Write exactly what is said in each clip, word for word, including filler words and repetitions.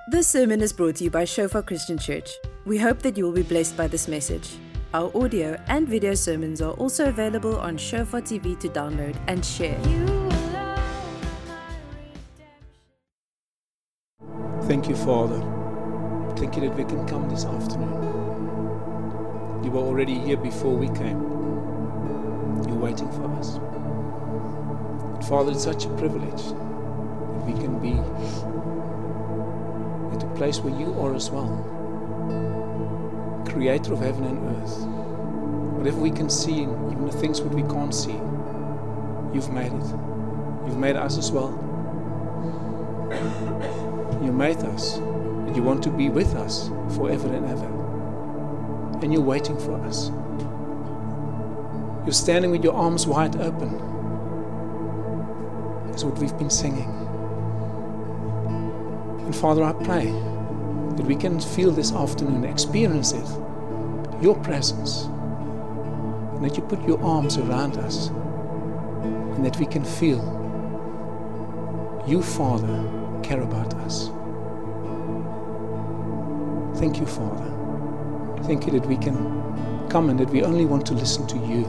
This sermon is brought to you by Shofar Christian Church. We hope that you will be blessed by this message. Our audio and video sermons are also available on Shofar T V to download and share. Thank you, Father. Thank you that we can come this afternoon. You were already here before we came. You're waiting for us. And Father, it's such a privilege that we can be at a place where you are as well. Creator of heaven and earth. Whatever we can see, even the things that we can't see, you've made it. You've made us as well. You made us, and you want to be with us forever and ever. And you're waiting for us. You're standing with your arms wide open. That's what we've been singing. And Father, I pray that we can feel this afternoon, experience it, your presence, and that you put your arms around us, and that we can feel you, Father, care about us. Thank you, Father. Thank you that we can come and that we only want to listen to you,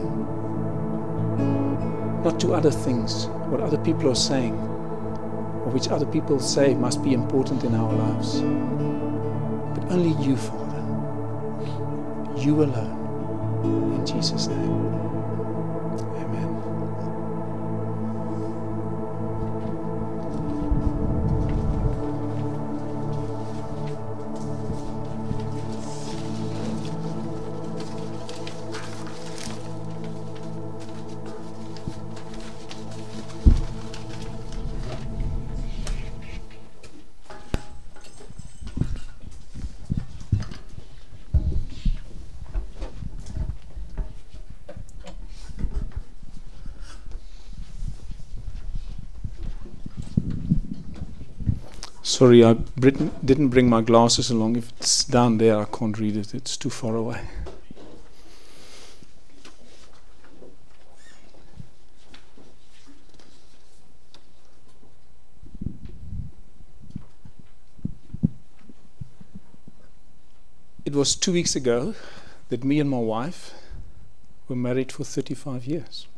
not to other things, what other people are saying, or which other people say must be important in our lives, but only you, Father. You alone. In Jesus' name. Amen. Sorry, I didn't bring my glasses along. If it's down there, I can't read it. It's too far away. It was two weeks ago that me and my wife were married for thirty-five years.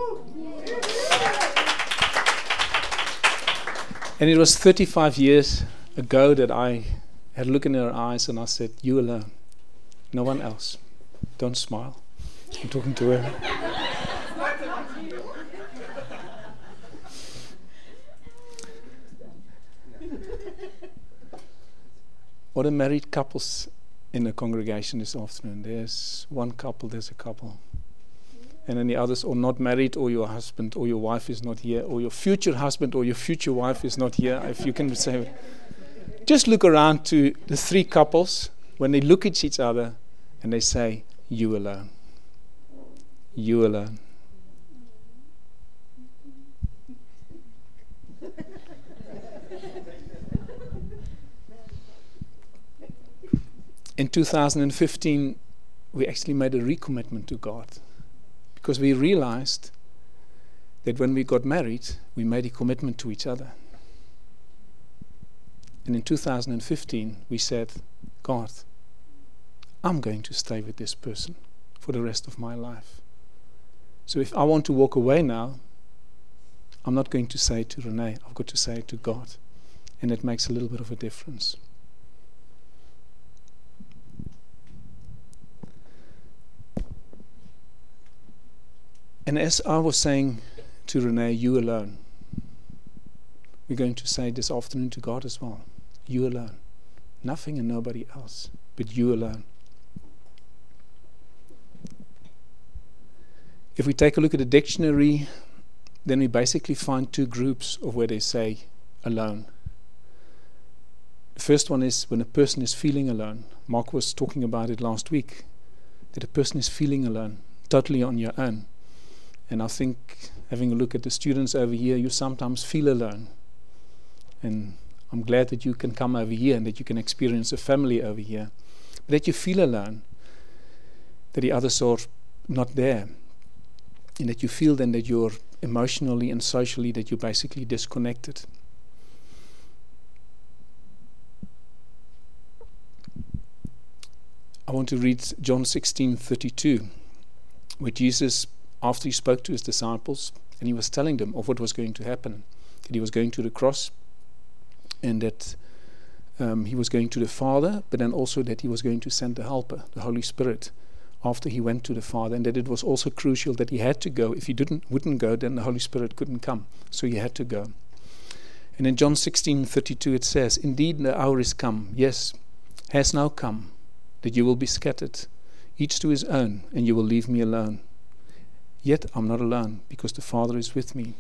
And it was thirty-five years ago that I had a look in her eyes and I said, you alone, no one else. Don't smile. I'm talking to her. What are married couples in the congregation this afternoon? There's one couple, there's a couple. And then the others are not married, or your husband or your wife is not here, or your future husband or your future wife is not here, if you can say it. Just look around to the three couples when they look at each other and they say, you alone. You alone. In two thousand fifteen, we actually made a recommitment to God. Because we realized that when we got married, we made a commitment to each other. And in two thousand fifteen, we said, God, I'm going to stay with this person for the rest of my life. So if I want to walk away now, I'm not going to say it to Renee, I've got to say it to God. And it makes a little bit of a difference. And as I was saying to Renee, you alone, we're going to say this afternoon to God as well. You alone. Nothing and nobody else, but you alone. If we take a look at the dictionary, then we basically find two groups of where they say alone. The first one is when a person is feeling alone. Mark was talking about it last week, that a person is feeling alone, totally on your own. And I think, having a look at the students over here, you sometimes feel alone. And I'm glad that you can come over here and that you can experience a family over here. But that you feel alone, that the others are not there. And that you feel then that you're emotionally and socially, that you're basically disconnected. I want to read John sixteen thirty-two, where Jesus, after he spoke to his disciples, and he was telling them of what was going to happen, that he was going to the cross, and that um, he was going to the Father, but then also that he was going to send the Helper, the Holy Spirit, after he went to the Father, and that it was also crucial that he had to go. If he didn't, wouldn't go, then the Holy Spirit couldn't come, so he had to go. And in John sixteen thirty-two it says, "Indeed the hour is come, yes, has now come, that you will be scattered, each to his own, and you will leave me alone. Yet I'm not alone, because the Father is with me."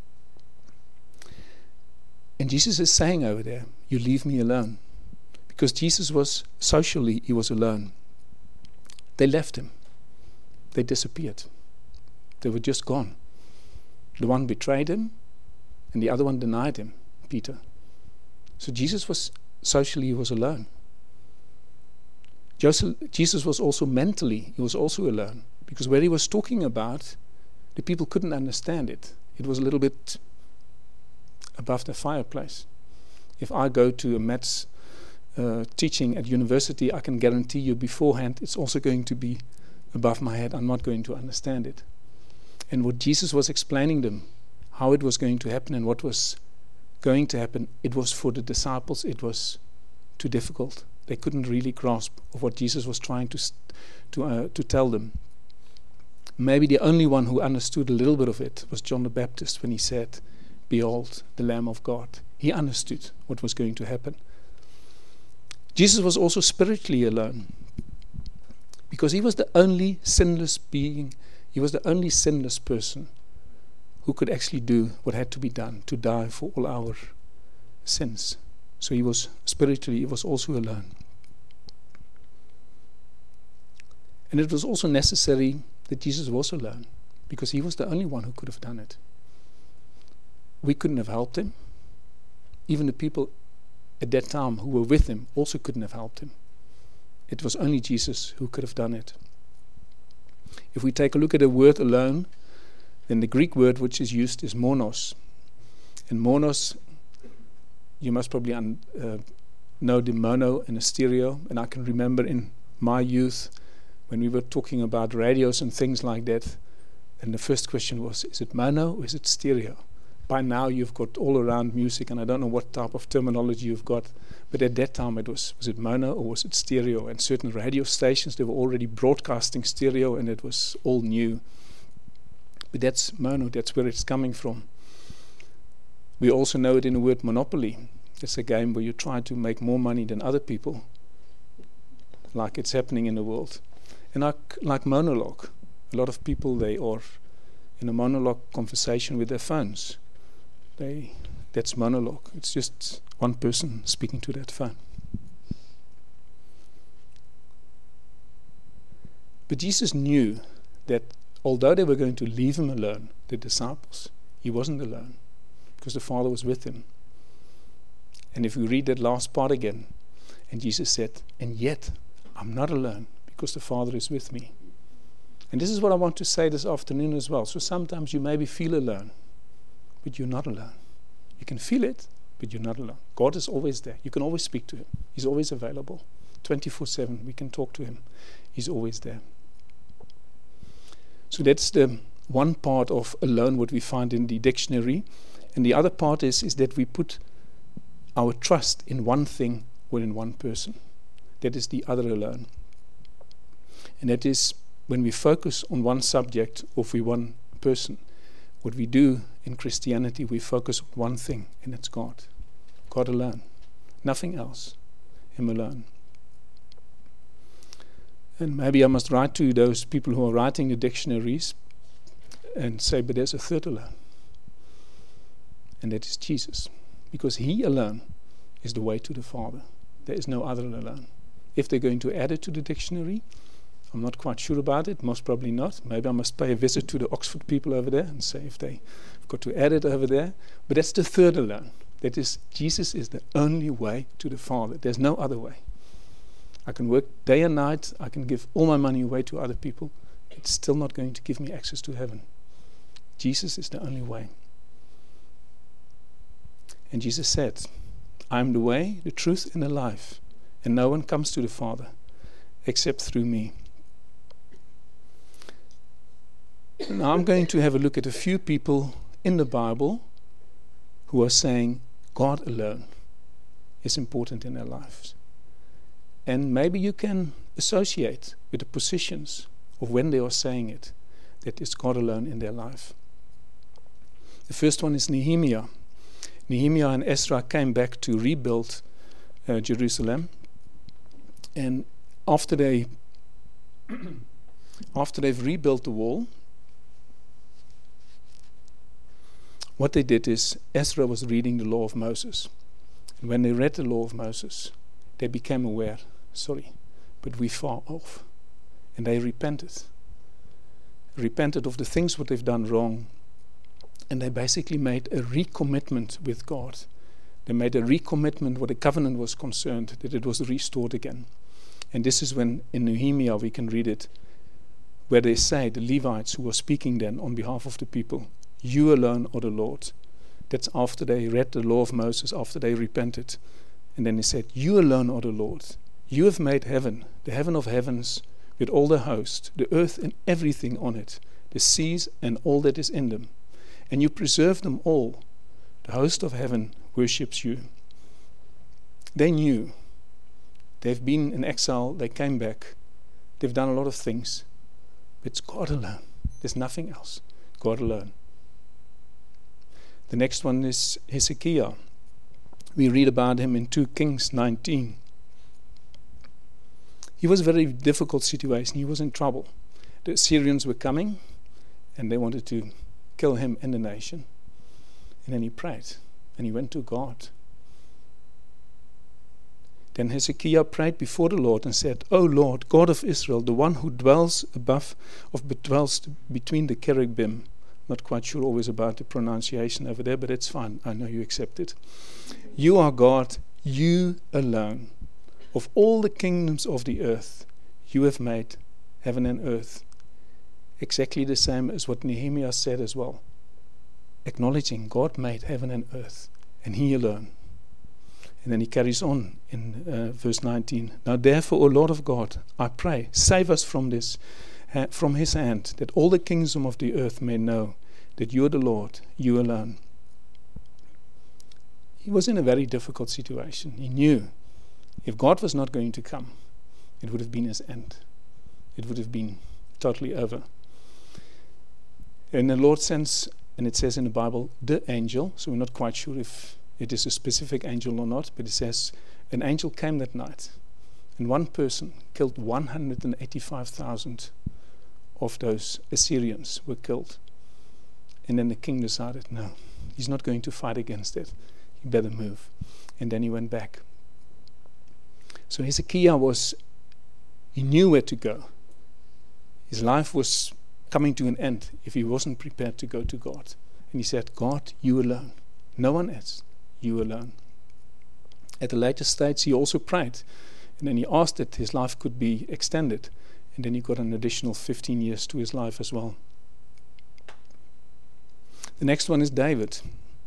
And Jesus is saying over there, you leave me alone. Because Jesus was, socially, he was alone. They left him. They disappeared. They were just gone. The one betrayed him, and the other one denied him, Peter. So Jesus was, socially, he was alone. Joseph, Jesus was also mentally, he was also alone. Because where he was talking about, the people couldn't understand it. It was a little bit above the fireplace. If I go to a maths uh, teaching at university, I can guarantee you beforehand it's also going to be above my head. I'm not going to understand it. And what Jesus was explaining them, how it was going to happen and what was going to happen, it was for the disciples, it was too difficult. They couldn't really grasp of what Jesus was trying to to uh, to tell them. Maybe the only one who understood a little bit of it was John the Baptist when he said, "Behold, the Lamb of God." He understood what was going to happen. Jesus was also spiritually alone because he was the only sinless being, he was the only sinless person who could actually do what had to be done, to die for all our sins. So he was spiritually, he was also alone. And it was also necessary that Jesus was alone because he was the only one who could have done it. We couldn't have helped him. Even the people at that time who were with him also couldn't have helped him. It was only Jesus who could have done it. If we take a look at the word alone, then the Greek word which is used is monos. And monos, you must probably un, uh, know the mono and the stereo. And I can remember in my youth when we were talking about radios and things like that, and the first question was, is it mono or is it stereo? By now you've got all around music, and I don't know what type of terminology you've got, but at that time it was, was it mono or was it stereo? And certain radio stations, they were already broadcasting stereo, and it was all new. But that's mono, that's where it's coming from. We also know it in the word monopoly. It's a game where you try to make more money than other people, like it's happening in the world. And like, like monologue, a lot of people, they are in a monologue conversation with their phones. They, that's monologue. It's just one person speaking to that phone. But Jesus knew that although they were going to leave him alone, the disciples, he wasn't alone because the Father was with him. And if we read that last part again, and Jesus said, "And yet I'm not alone because the Father is with me." And this is what I want to say this afternoon as well. So sometimes you maybe feel alone, but you're not alone. You can feel it, but you're not alone. God is always there. You can always speak to him. He's always available. twenty-four seven, we can talk to him. He's always there. So that's the one part of alone, what we find in the dictionary. And the other part is, is that we put our trust in one thing or in one person. That is the other alone. And that is when we focus on one subject or for one person. What we do in Christianity, we focus on one thing, and it's God. God alone. Nothing else. Him alone. And maybe I must write to those people who are writing the dictionaries and say, but there's a third alone. And that is Jesus. Because he alone is the way to the Father. There is no other alone. If they're going to add it to the dictionary, I'm not quite sure about it, most probably not. Maybe I must pay a visit to the Oxford people over there and say if they've got to add it over there. But that's the third alone. That is, Jesus is the only way to the Father. There's no other way. I can work day and night, I can give all my money away to other people. It's still not going to give me access to heaven. Jesus is the only way. And Jesus said, I am the way, the truth, and the life. And no one comes to the Father except through me. Now I'm going to have a look at a few people in the Bible who are saying God alone is important in their lives. And maybe you can associate with the positions of when they are saying it, that it's God alone in their life. The first one is Nehemiah. Nehemiah and Ezra came back to rebuild uh, Jerusalem. And after they after they've rebuilt the wall, what they did is Ezra was reading the law of Moses. And when they read the law of Moses, they became aware, sorry, but we're far off. And they repented. Repented of the things what they've done wrong. And they basically made a recommitment with God. They made a recommitment where the covenant was concerned, that it was restored again. And this is when in Nehemiah we can read it, where they say, the Levites who were speaking then on behalf of the people, you alone are the Lord. That's after they read the law of Moses, after they repented. And then he said, you alone are the Lord. You have made heaven, the heaven of heavens, with all the host, the earth and everything on it, the seas and all that is in them. And you preserve them all. The host of heaven worships you. They knew. They've been in exile, they came back. They've done a lot of things. But it's God alone. There's nothing else. God alone. The next one is Hezekiah. We read about him in Second Kings nineteen. He was a very difficult situation. He was in trouble. The Assyrians were coming and they wanted to kill him and the nation. And then he prayed and he went to God. Then Hezekiah prayed before the Lord and said, O Lord, God of Israel, the one who dwells above, of dwells between the cherubim. Not quite sure always about the pronunciation over there, but it's fine. I know you accept it. You are God, you alone. Of all the kingdoms of the earth, you have made heaven and earth. Exactly the same as what Nehemiah said as well. Acknowledging God made heaven and earth, and He alone. And then he carries on in uh, verse nineteen. Now therefore, O Lord of God, I pray, save us from this, uh, from His hand, that all the kingdom of the earth may know that you are the Lord, you alone. He was in a very difficult situation. He knew if God was not going to come, it would have been his end. It would have been totally over. And the Lord sends, and it says in the Bible, the angel, so we're not quite sure if it is a specific angel or not, but it says an angel came that night, and one person killed one hundred eighty-five thousand of those Assyrians were killed. And then the king decided, no, he's not going to fight against it. He better move. And then he went back. So Hezekiah was, he knew where to go. His life was coming to an end if he wasn't prepared to go to God. And he said, God, you alone. No one else. You alone. At a later stage, he also prayed. And then he asked that his life could be extended. And then he got an additional fifteen years to his life as well. The next one is David.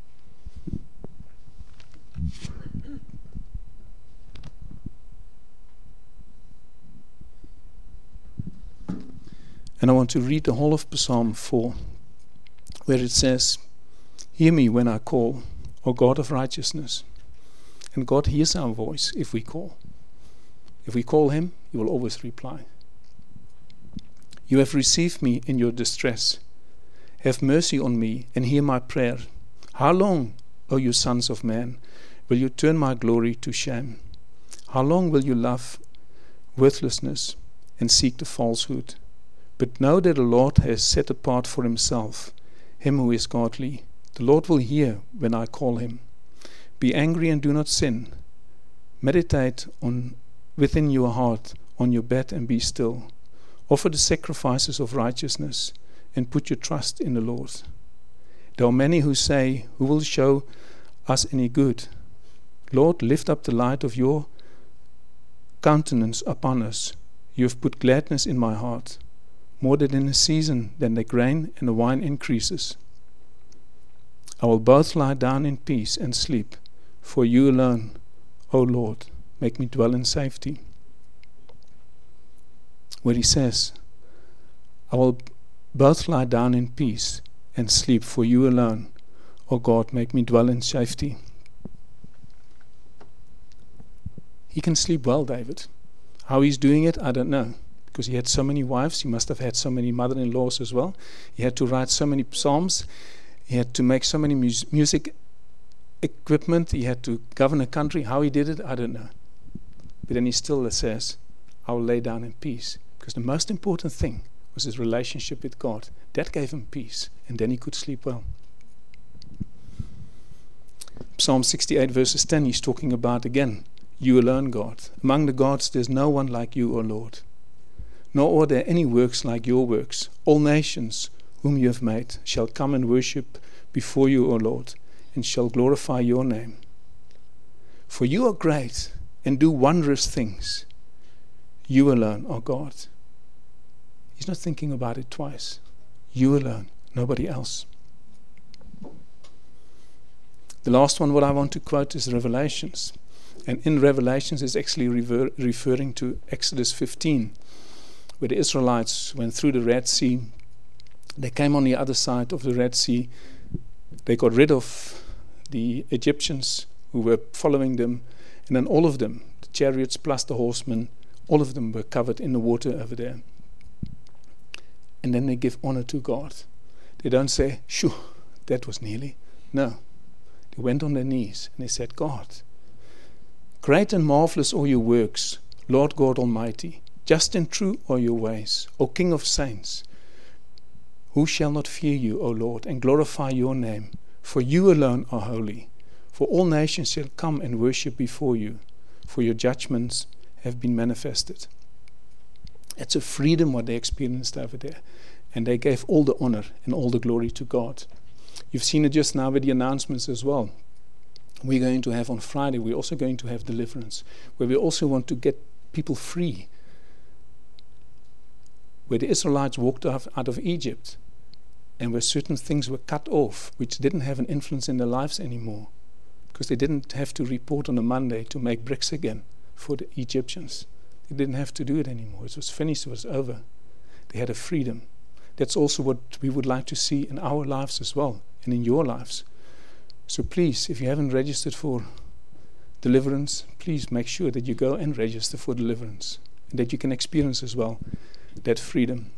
And I want to read the whole of Psalm four, where it says, hear me when I call, O God of righteousness. And God hears our voice if we call. If we call Him, He will always reply. You have received me in your distress. Have mercy on me and hear my prayer. How long, O you sons of man, will you turn my glory to shame? How long will you love worthlessness and seek the falsehood? But know that the Lord has set apart for Himself him who is godly. The Lord will hear when I call Him. Be angry and do not sin. Meditate on within your heart on your bed and be still. Offer the sacrifices of righteousness and put your trust in the Lord. There are many who say, who will show us any good? Lord, lift up the light of your countenance upon us. You have put gladness in my heart, more than in a season than the grain and the wine increases. I will both lie down in peace and sleep, for you alone, O Lord, make me dwell in safety. where he says, I will both lie down in peace and sleep, for you alone, O God, make me dwell in safety. He can sleep well, David. How he's doing it, I don't know. Because he had so many wives, he must have had so many mother-in-laws as well. He had to write so many psalms. He had to make so many mu- music equipment. He had to govern a country. How he did it, I don't know. But then he still says, I will lay down in peace. Because the most important thing was his relationship with God. That gave him peace. And then he could sleep well. Psalm sixty-eight verses ten, he's talking about again, you alone, God. Among the gods, there's no one like you, O Lord. Nor are there any works like your works. All nations whom you have made shall come and worship before you, O Lord, and shall glorify your name. For you are great and do wondrous things. You alone are God. He's not thinking about it twice. You alone, nobody else. The last one what I want to quote is Revelations. And in Revelations is actually rever- referring to Exodus fifteen, where the Israelites went through the Red Sea. They came on the other side of the Red Sea. They got rid of the Egyptians who were following them. And then all of them, the chariots plus the horsemen, all of them were covered in the water over there. And then they give honor to God. They don't say, shoo, that was nearly. No. They went on their knees and they said, God, great and marvelous are your works, Lord God Almighty. Just and true are your ways, O King of saints. Who shall not fear you, O Lord, and glorify your name? For you alone are holy. For all nations shall come and worship before you, for your judgments have been manifested. It's a freedom what they experienced over there. And they gave all the honor and all the glory to God. You've seen it just now with the announcements as well. We're going to have on Friday, we're also going to have deliverance, where we also want to get people free. Where the Israelites walked out of Egypt and where certain things were cut off, which didn't have an influence in their lives anymore, because they didn't have to report on a Monday to make bricks again for the Egyptians. They didn't have to do it anymore. It was finished, it was over. They had a freedom. That's also what we would like to see in our lives as well, and in your lives. So please, if you haven't registered for deliverance, please make sure that you go and register for deliverance, and that you can experience as well that freedom.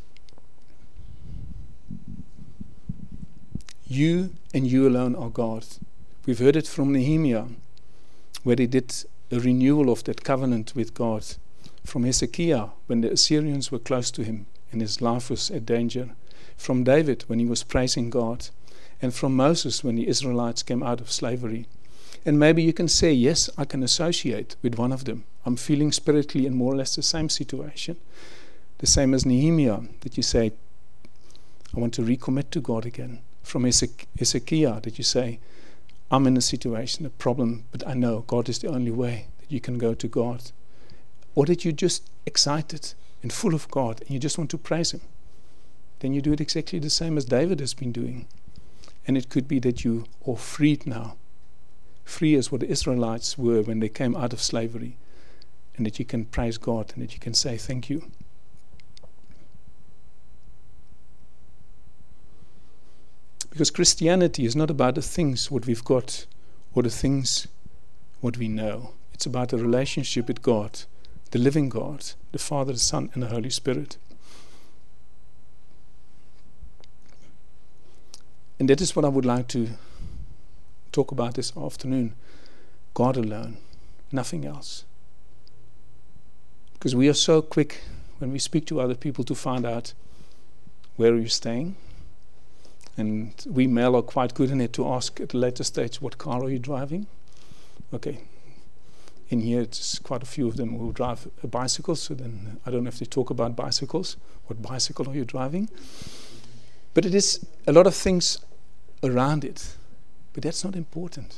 You and you alone are God. We've heard it from Nehemiah, where they did a renewal of that covenant with God. From Hezekiah, when the Assyrians were close to him and his life was at danger. From David, when he was praising God. And from Moses, when the Israelites came out of slavery. And maybe you can say, yes, I can associate with one of them. I'm feeling spiritually in more or less the same situation. The same as Nehemiah, that you say, I want to recommit to God again. From Hezekiah, that you say, I'm in a situation, a problem, but I know God is the only way that you can go to God. Or that you're just excited and full of God and you just want to praise Him. Then you do it exactly the same as David has been doing. And it could be that you are freed now. Free as what the Israelites were when they came out of slavery. And that you can praise God and that you can say thank you. Because Christianity is not about the things what we've got or the things what we know. It's about a relationship with God, the living God, the Father, the Son, and the Holy Spirit. And that is what I would like to talk about this afternoon. God alone, nothing else. Because we are so quick when we speak to other people to find out where are you staying. And we male are quite good in it to ask at a later stage, what car are you driving? Okay. In here, it's quite a few of them who drive a bicycle, so then I don't have to talk about bicycles. What bicycle are you driving? But it is a lot of things around it. But that's not important.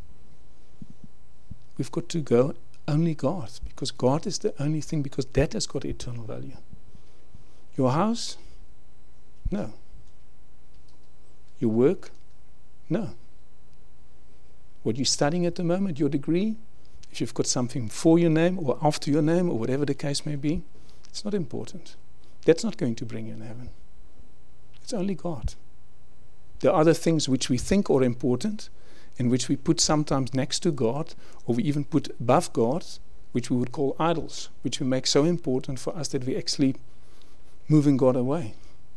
We've got to go only God, because God is the only thing, because that has got eternal value. Your house? No. Your work? No. What you're studying at the moment, your degree, if you've got something for your name or after your name or whatever the case may be, It's not important. That's not going to bring you in heaven. It's only God. There are other things which we think are important and which we put sometimes next to God, or we even put above God, which we would call idols, which we make so important for us that we actually moving God away.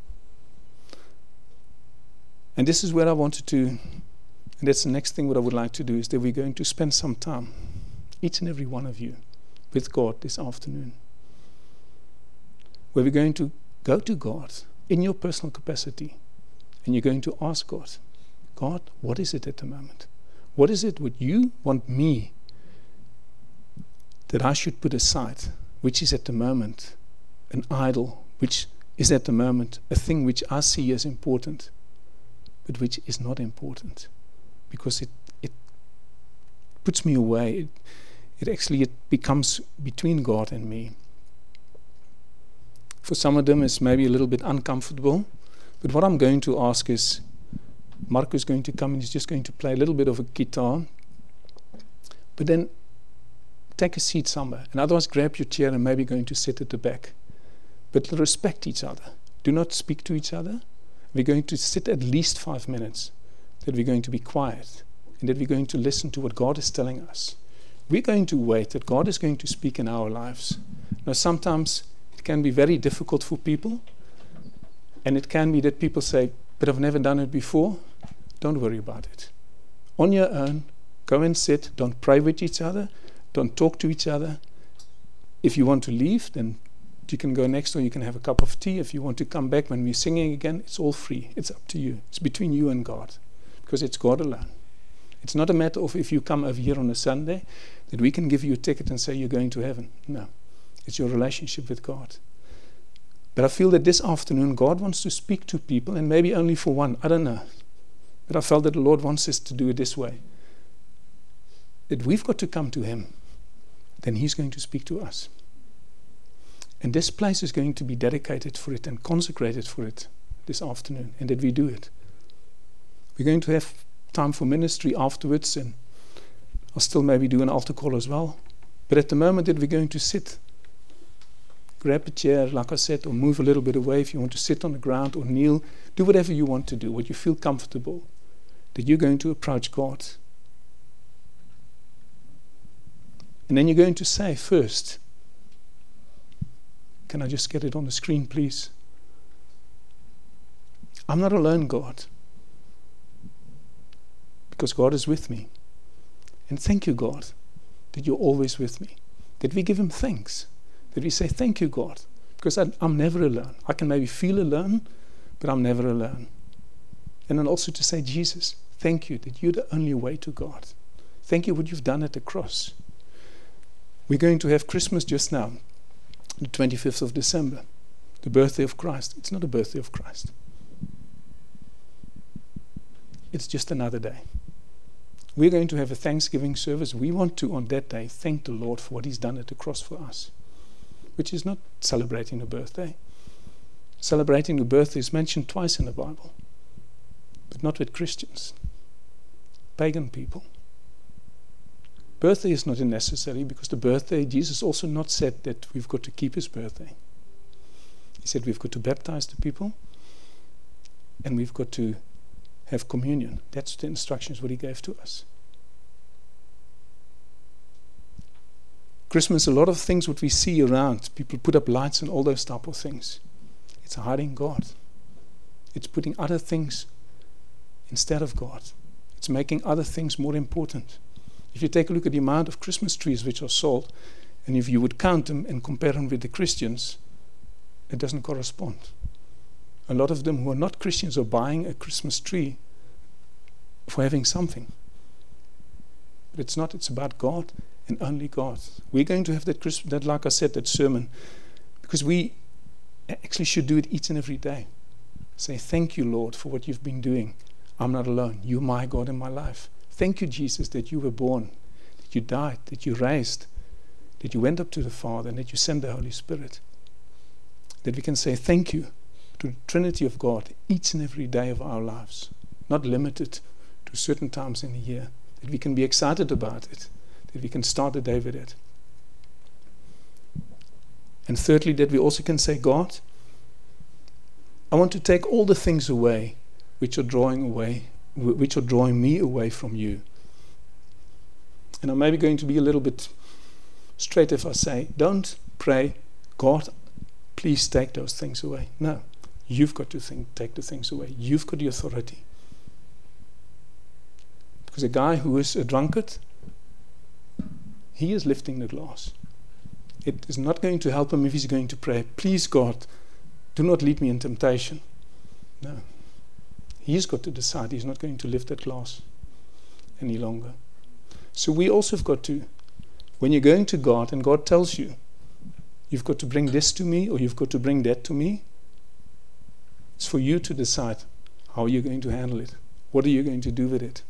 And this is where I wanted to, and that's the next thing what I would like to do, is that we're going to spend some time, each and every one of you, with God this afternoon, where we're going to go to God in your personal capacity, and you're going to ask God, God, what is it at the moment? What is it what you want me that I should put aside, which is at the moment an idol, which is at the moment a thing which I see as important, but which is not important, because it it puts me away. It, it actually it becomes between God and me. For some of them, it's maybe a little bit uncomfortable, but what I'm going to ask is, Marco is going to come and he's just going to play a little bit of a guitar, but then take a seat somewhere, and otherwise grab your chair and maybe going to sit at the back. But respect each other. Do not speak to each other. We're going to sit at least five minutes, that we're going to be quiet, and that we're going to listen to what God is telling us. We're going to wait that God is going to speak in our lives. Now, sometimes it can be very difficult for people, and it can be that people say, but I've never done it before. Don't worry about it. On your own, go and sit. Don't pray with each other. Don't talk to each other. If you want to leave, then you can go next door. You can have a cup of tea. If you want to come back when we're singing again, it's all free. It's up to you. It's between you and God, because it's God alone. It's not a matter of if you come over here on a Sunday that we can give you a ticket and say you're going to heaven. No. It's your relationship with God. But I feel that this afternoon God wants to speak to people, and maybe only for one. I don't know. But I felt that the Lord wants us to do it this way. That we've got to come to Him. Then He's going to speak to us. And this place is going to be dedicated for it and consecrated for it this afternoon. And that we do it. We're going to have time for ministry afterwards, and I'll still maybe do an altar call as well. But at the moment that we're going to sit, grab a chair, like I said, or move a little bit away if you want to sit on the ground or kneel. Do whatever you want to do, what you feel comfortable. That you're going to approach God. And then you're going to say first, can I just get it on the screen, please? I'm not alone, God. Because God is with me. And thank you, God, that you're always with me. That we give Him thanks. That we say, thank you, God. Because I, I'm never alone. I can maybe feel alone, but I'm never alone. And then also to say, Jesus, thank you that you're the only way to God. Thank you what you've done at the cross. We're going to have Christmas just now, the twenty-fifth of December, the birthday of Christ. It's not a birthday of Christ. It's just another day. We're going to have a Thanksgiving service. We want to, on that day, thank the Lord for what He's done at the cross for us, which is not celebrating a birthday. Celebrating the birthday is mentioned twice in the Bible, but not with Christians, pagan people. Birthday is not necessary, because the birthday, Jesus also not said that we've got to keep His birthday. He said we've got to baptize the people, and we've got to have communion. That's the instructions what He gave to us. Christmas, a lot of things what we see around, people put up lights and all those type of things. It's hiding God. It's putting other things instead of God. It's making other things more important. If you take a look at the amount of Christmas trees which are sold, and if you would count them and compare them with the Christians, it doesn't correspond. A lot of them who are not Christians are buying a Christmas tree for having something. But it's not. It's about God and only God. We're going to have that, Christ- that, like I said, that sermon, because we actually should do it each and every day. Say, thank you, Lord, for what you've been doing. I'm not alone. You're my God in my life. Thank you, Jesus, that you were born, that you died, that you raised, that you went up to the Father, and that you sent the Holy Spirit. That we can say thank you to the Trinity of God each and every day of our lives, not limited to certain times in the year. That we can be excited about it, that we can start the day with it. And thirdly, that we also can say, God, I want to take all the things away which are drawing away, which are drawing me away from you. And I'm maybe going to be a little bit straight if I say, don't pray, God, please take those things away. No, you've got to think, take the things away. You've got the authority. Because a guy who is a drunkard, he is lifting the glass. It is not going to help him if he's going to pray, please God, do not lead me in temptation. No. He's got to decide he's not going to lift that glass any longer. So we also have got to, when you're going to God and God tells you, you've got to bring this to me or you've got to bring that to me, it's for you to decide how you're going to handle it. What are you going to do with it?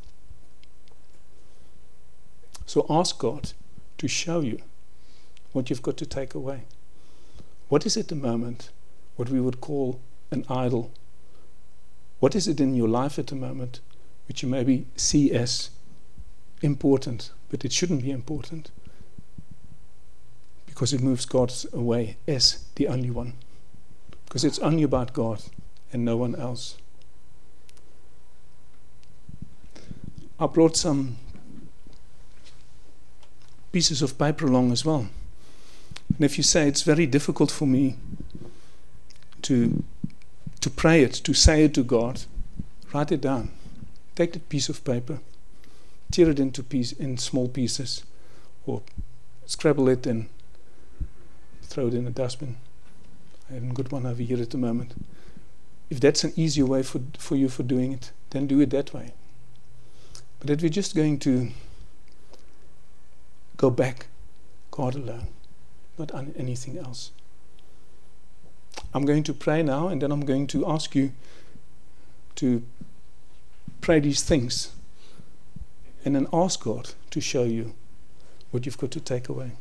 So ask God to show you what you've got to take away. What is at the moment what we would call an idol? What is it in your life at the moment which you maybe see as important, but it shouldn't be important because it moves God away as the only one, because it's only about God and no one else. I brought some pieces of paper along as well. And if you say it's very difficult for me to to pray it, to say it to God, write it down. Take that piece of paper, tear it into piece in small pieces, or scrabble it and throw it in a dustbin. I haven't got one over here at the moment. If that's an easier way for for you for doing it, then do it that way. But if we're just going to go back, God alone, not on anything else. I'm going to pray now, and then I'm going to ask you to pray these things and then ask God to show you what you've got to take away.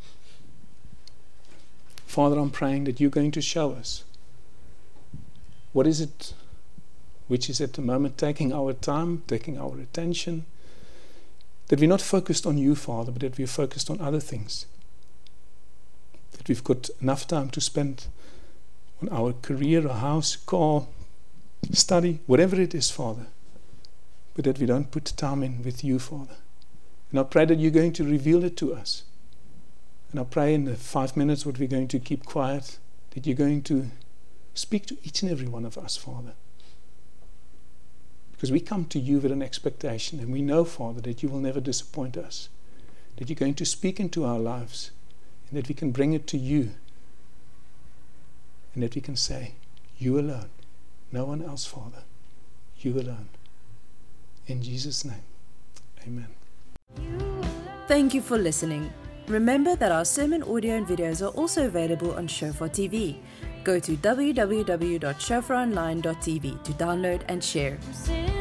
Father, I'm praying that you're going to show us what is it which is at the moment taking our time, taking our attention, that we're not focused on you, Father, but that we're focused on other things. That we've got enough time to spend on our career, a house, car, study, whatever it is, Father, but that we don't put time in with you, Father. And I pray that you're going to reveal it to us. And I pray in the five minutes what we're going to keep quiet, that you're going to speak to each and every one of us, Father. Because we come to you with an expectation, and we know, Father, that you will never disappoint us, that you're going to speak into our lives, and that we can bring it to you, and that we can say, you alone, no one else, Father, you alone. In Jesus' name, amen. Thank you for listening. Remember that our sermon audio and videos are also available on Shofar T V. Go to w w w dot shofar online dot t v to download and share.